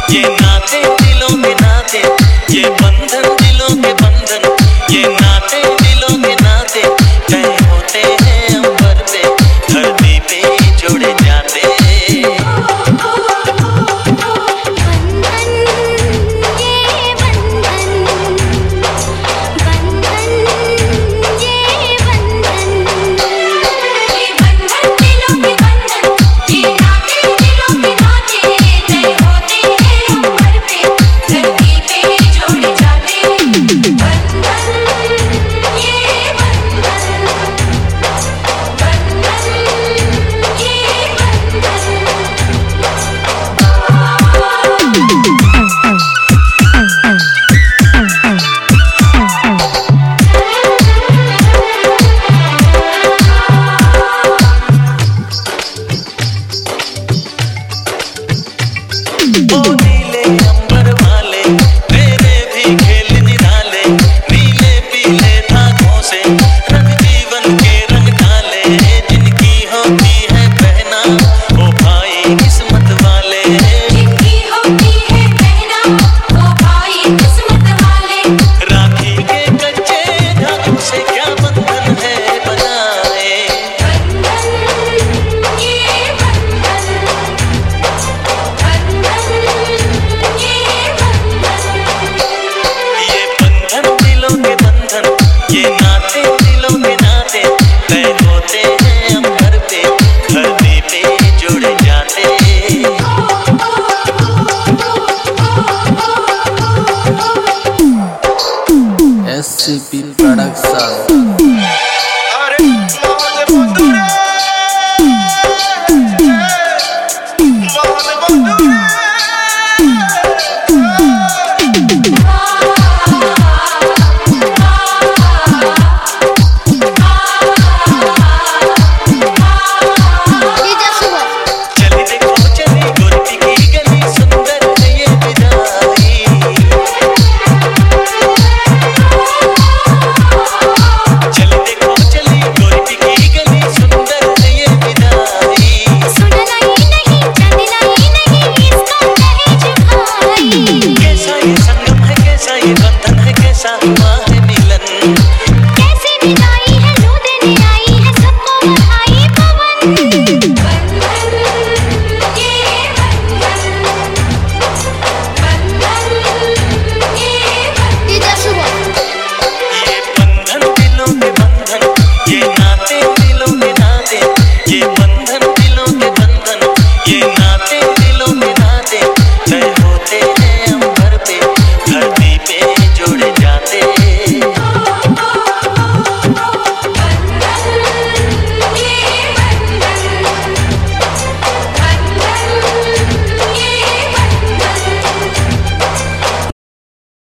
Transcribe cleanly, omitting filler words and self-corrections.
ये नाते दिलों के नाते, ये बंधन दिलों के बंधन, ये नाते दिलों के नाते तय होते हैं अंबर पे, धरती पे जोड़े जाते। ओ नीले अंबर वाले तेरे भी खेल निराले, नीले पीले धागों से रंग जीवन के रंग डाले, जिनकी होती है बहना ओ भाई किस्मत वाले, जिनकी होती है बहना ओ भाई किस्मत वाले। राखी के कच्चे धागों से क्या बंधन है बनाए, ये नाते दिलों के नाते तय होते हैं अंबर पे, धरती पे जुड़े जाते। SCP Production। अरे मोहन बंधु